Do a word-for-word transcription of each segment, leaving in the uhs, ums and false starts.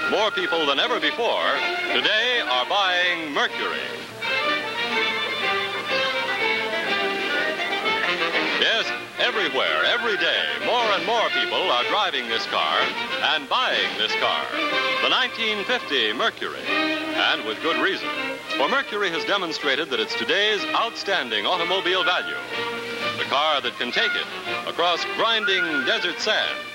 more people than ever before today are buying Mercury. Yes, everywhere, every day, more and more people are driving this car and buying this car, the nineteen fifty Mercury, and with good reason. For Mercury has demonstrated that it's today's outstanding automobile value. The car that can take it across grinding desert sands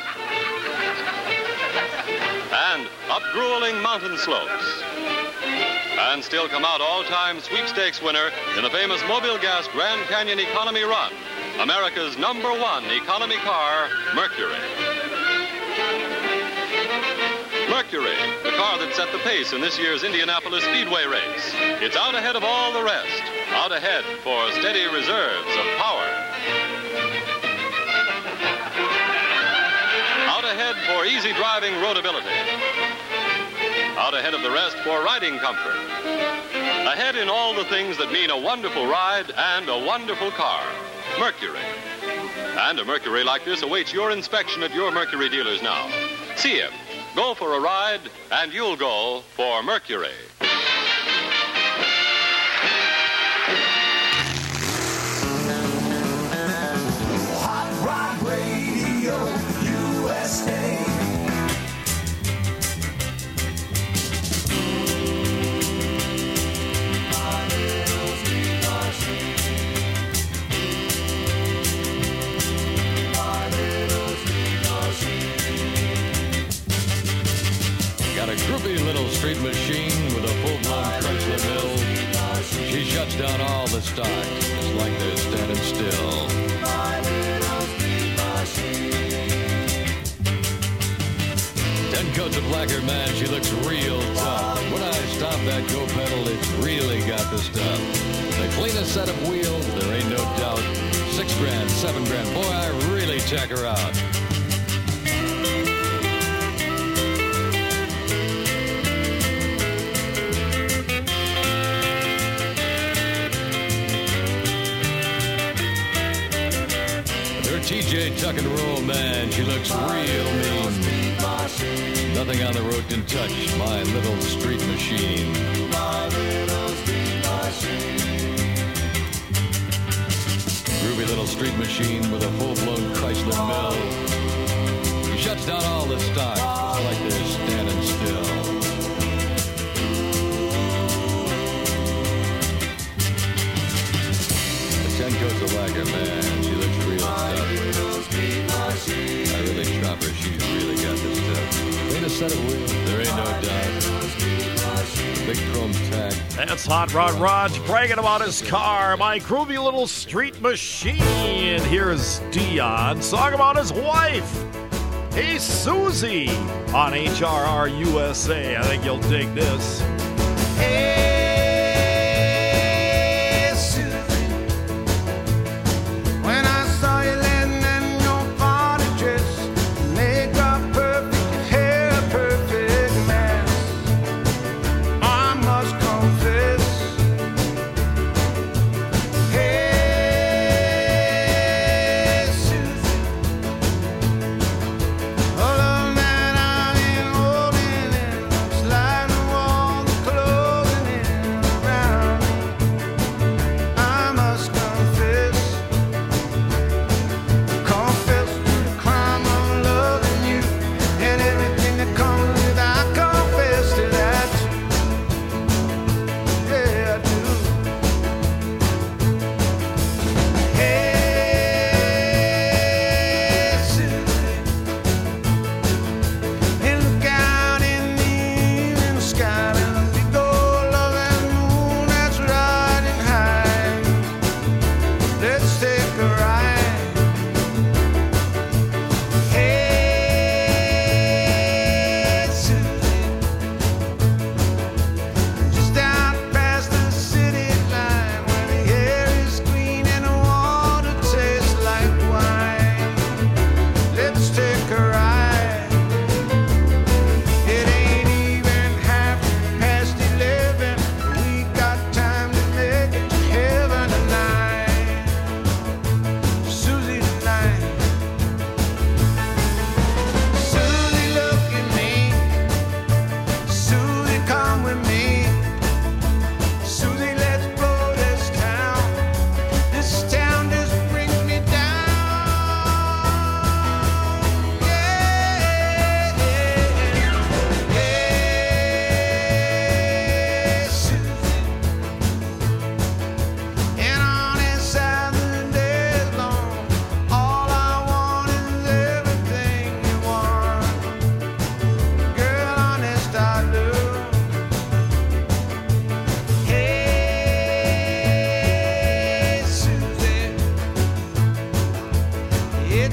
and up grueling mountain slopes, and still come out all-time sweepstakes winner in the famous Mobil Gas Grand Canyon Economy Run, America's number one economy car, Mercury. Mercury, the car that set the pace in this year's Indianapolis Speedway race. It's out ahead of all the rest, out ahead for steady reserves of power. Out ahead for easy driving roadability. Out ahead of the rest for riding comfort. Ahead in all the things that mean a wonderful ride and a wonderful car. Mercury. And a Mercury like this awaits your inspection at your Mercury dealers now. See him. Go for a ride, and you'll go for Mercury. Hot Rod Radio U S A. Got a groovy little street machine with a full-blown Chrysler mill. She shuts down all the stock. It's like they're standing still. Ten coats of lacquer, man, she looks real tough. When I stop that go pedal, it's really got the stuff. The cleanest set of wheels, there ain't no doubt. Six grand, seven grand, boy, I really check her out. T J Tuck and Roll, man, she looks real mean. Nothing on the road can touch my little street machine. Groovy little street machine with a full-blown Chrysler mill. She shuts down all the stock, just like they're standing still. The ten coats of lacquer, man, she looks real tough. I really chop her, she's really got this stuff. Ain't a set of wheels, there ain't no doubt. Big chrome tag. That's Hot Rod Raj bragging about his car, my groovy little street machine. Here's Dion song about his wife. Hey, Susie, on H R R U S A. I think you'll dig this. Hey.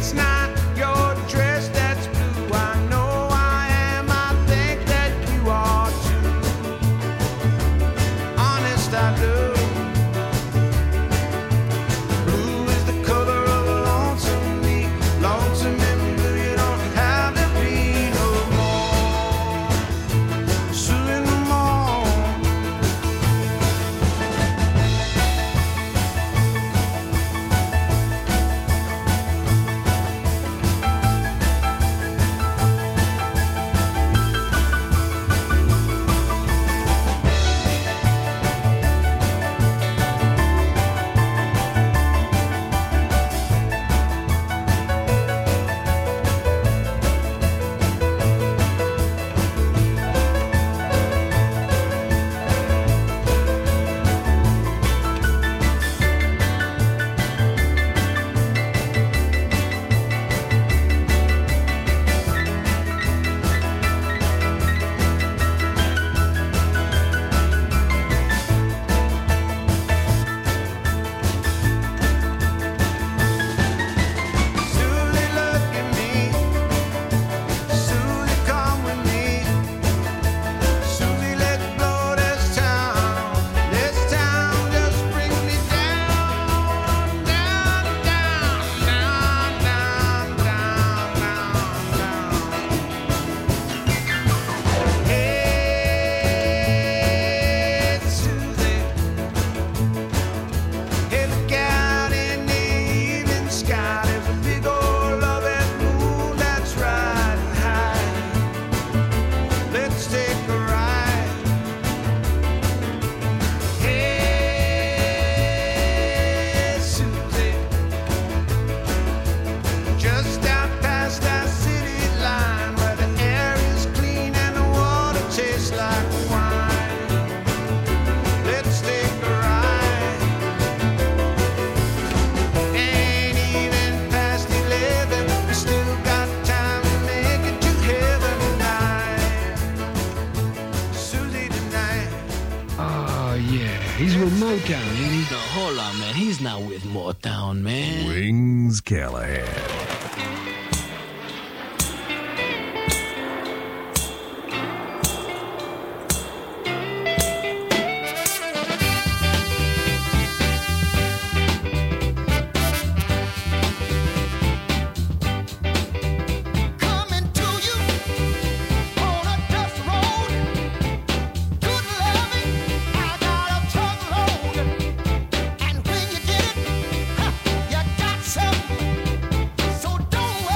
It's not your dress that's blue. I know I am. I think that you are too. Honest, I do. Blue is the color of a lonesome me. Lonesome and blue, you don't have to be no more. Soon no more. Susie, look at me. Susie, come with me. Susie, let's blow this town. This town just brings me down, down, down, down, down, down, down, down. Hey, Susie. Hey, look out in the evening sky. There's a big old loving moon that's riding high. Let's take a ride. Hey, Susie. Just out past that city line where the air is clean and the water tastes like wine. Let's take a ride. Ain't even past eleven. We still got time to make it to heaven tonight. Susie tonight. Oh, yeah. He's with Motown, ain't he? No, hold on, man. He's not with Motown, man. Wings Callahan. Coming to you on a dust road. Good loving, I got a truckload. And when you get it, huh, you got some. So don't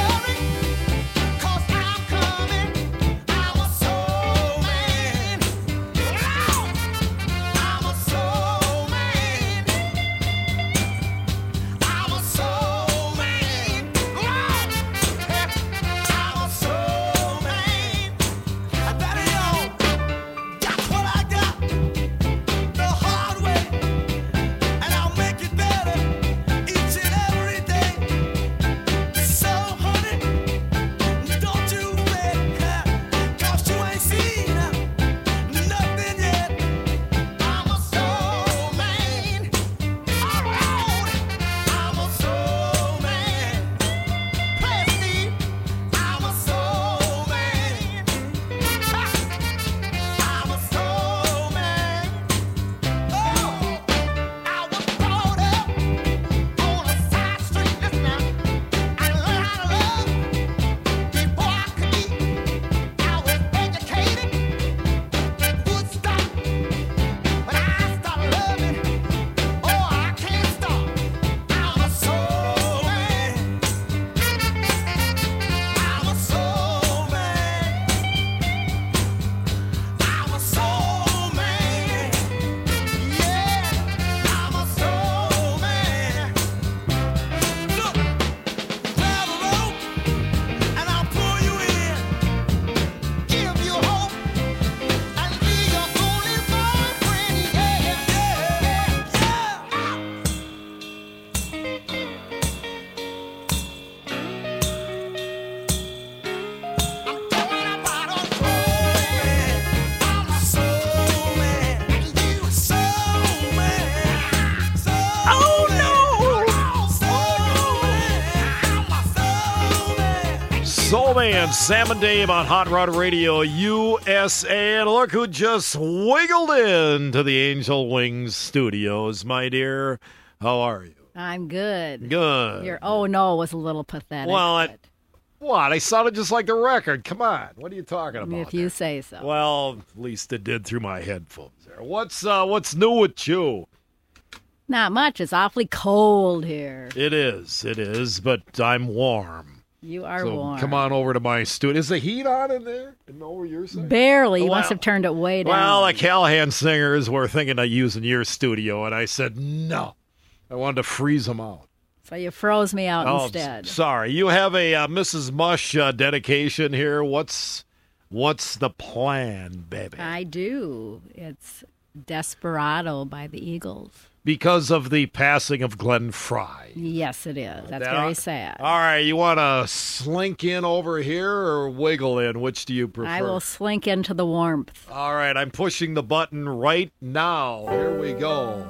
Soul Man, Sam and Dave on Hot Rod Radio U S A. And look who just wiggled into the Angel Wings studios, my dear. How are you? I'm good. Good. Your oh no was a little pathetic. Well, I, but what? I sounded just like the record. Come on. What are you talking about? if you there? say so. Well, at least it did through my headphones there. What's uh, what's new with you? Not much. It's awfully cold here. It is. It is, but I'm warm. You are So warm. come on over to my studio. Is the heat on in there? I know what you're saying. Barely. You Well- must have turned it way down. Well, the Callahan singers were thinking of using your studio, and I said no. I wanted to freeze them out. So you froze me out Oh, instead. s- sorry. You have a uh, Missus Mush uh, dedication here. What's what's the plan, baby? I do. It's Desperado by the Eagles. Because of the passing of Glenn Fry. Yes, it is. That's That- very sad. All right, you want to slink in over here or wiggle in? Which do you prefer? I will slink into the warmth. All right, I'm pushing the button right now. Here we go.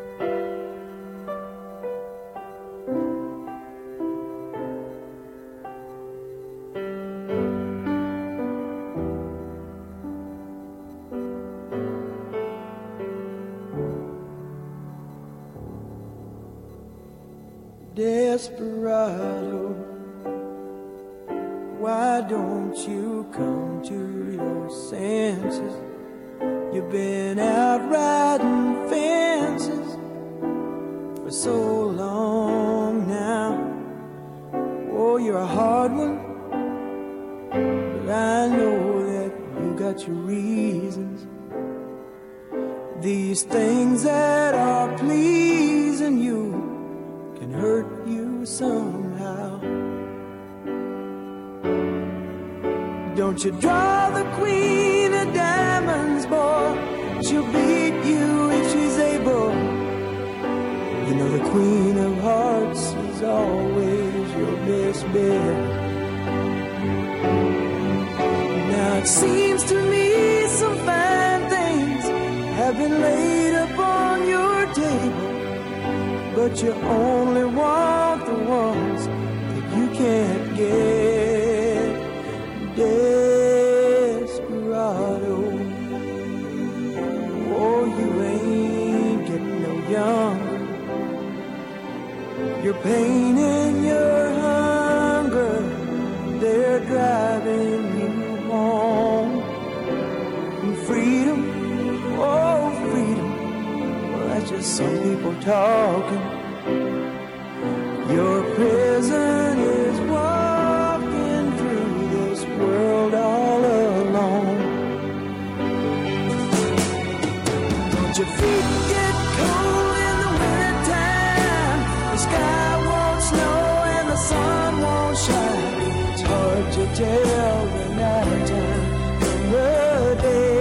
Desperado, why don't you come to your senses? You've been out riding fences for so long now. Oh, you're a hard one, but I know that you got your reasons. These things that are pleasing you can hurt you somehow. Don't you draw the queen of diamonds, boy. She'll beat you if she's able. You know the queen of hearts is always your best bet. Now it seems to me some fine things have been laid upon your table, but you only want the ones that you can't get. Desperado, oh, you ain't getting no younger. Your pain and your hunger, they're driving you home. And freedom, oh, freedom, well, that's just some people talking. Your prison is walking through this world all alone. Don't your feet get cold in the wintertime? The sky won't snow and the sun won't shine. It's hard to tell the night time from the day.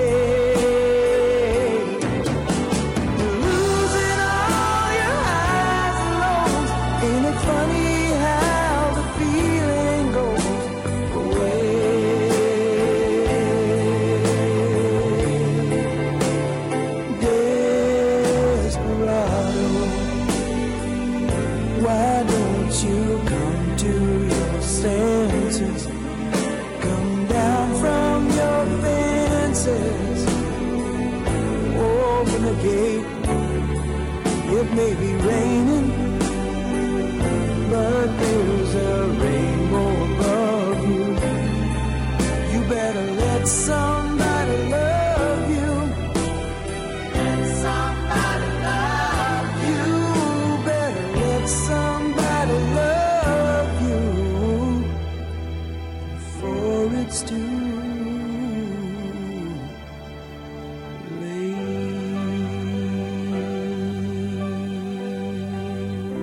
Funny how the feeling goes away. Desperado, why don't you come to your senses? Come down from your fences. Open the gate. It may be raining, but there's a rainbow above you. You better let somebody love you. Let somebody love you. You better let somebody love you before it's too late.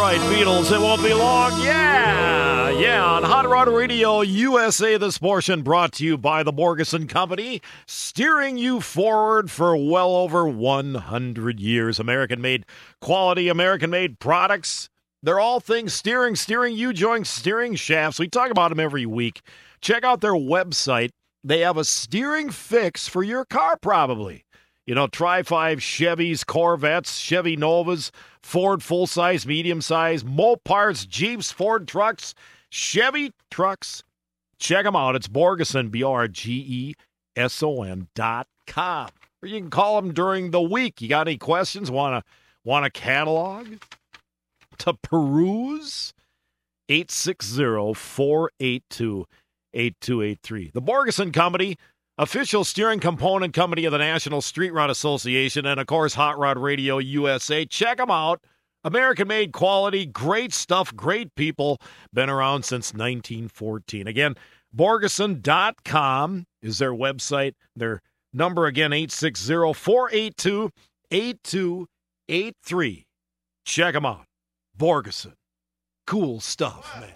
right, Beatles, it won't be long. Yeah, yeah, on Hot Rod Radio U S A, this portion brought to you by the Borgeson Company, steering you forward for well over one hundred years. American-made quality, American-made products. They're all things steering, steering you, joint steering shafts. We talk about them every week. Check out their website. They have a steering fix for your car, probably. You know, try five Chevys, Corvettes, Chevy Novas, Ford full-size, medium-size, Moparts, Jeeps, Ford trucks, Chevy trucks. Check them out. It's Borgeson, B O R G E S O N dot com. Or you can call them during the week. You got any questions? Want to want a catalog to peruse? eight six zero, four eight two, eight two eight three. The Borgeson Company, official steering component company of the National Street Rod Association, and, of course, Hot Rod Radio U S A. Check them out. American-made quality, great stuff, great people. Been around since nineteen fourteen. Again, Borgeson dot com is their website. Their number, again, eight six zero, four eight two, eight two eight three. Check them out. Borgeson. Cool stuff, man.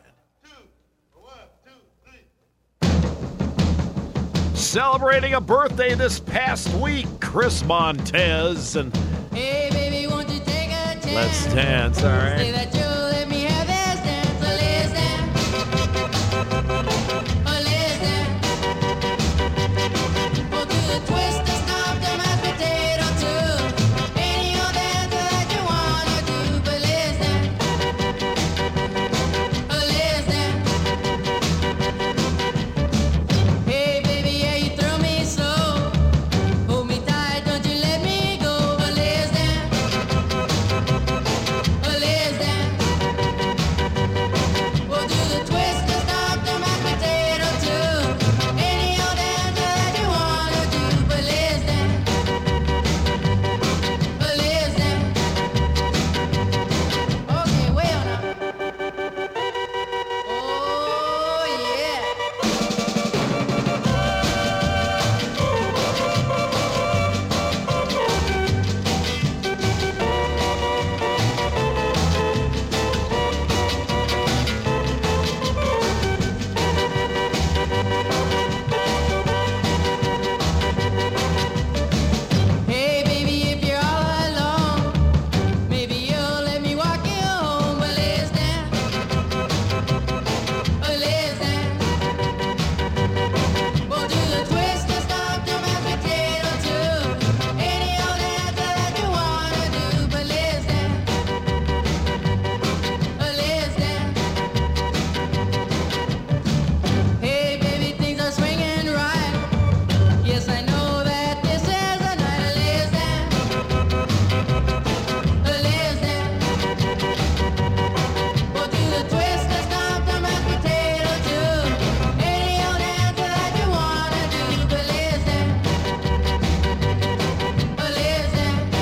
Celebrating a birthday this past week, Chris Montez, and Hey, baby, won't you take a chance? let's dance, all Say right? that you'll let me have this dance. Oh, let's dance. Oh, let's dance. We'll do the twist, the stomp, the mashed potato too. Any old dance that you wanna do, but let's dance. Oh, let's dance. Hey, baby, yeah, you throw me slow. Hold me tight, don't you let me go. Oh, let's dance. Oh, let's dance. We'll do the twist, the stomp, the mashed potato too. Any old dance that you wanna do, but let's dance. Oh, let's dance. Okay, wait on now. Oh, yeah. Hey, baby, if you're all alone, maybe you'll let me walk you home. But let's dance. Oh, let's dance. We'll do the twist, the stomp, the mashed potato too. Any old dance that you wanna do, but let's dance. Oh, let's dance. Hey, baby, things are swinging right. Yes, I know that this is the night. Oh, let's dance. Oh, let's dance. We'll do the twist, the stomp, the mashed potato too. Any old dance that you wanna do, but let's dance. Oh, let's dance.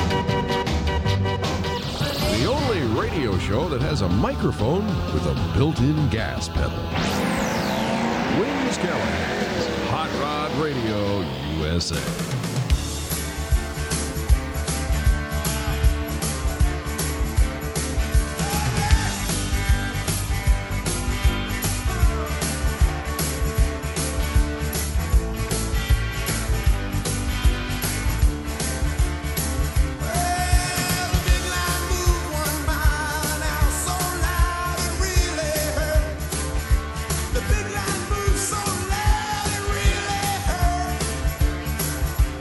The only radio show that has a microphone with a built-in gas pedal. Wings Callahan's Hot Rod Radio U S A. Big line moved one mile an hour, so loud it really hurt. The big line moved so loud it really hurt.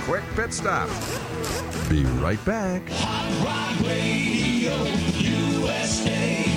quick pit stop. Be right back. Hot Rod Radio U S A.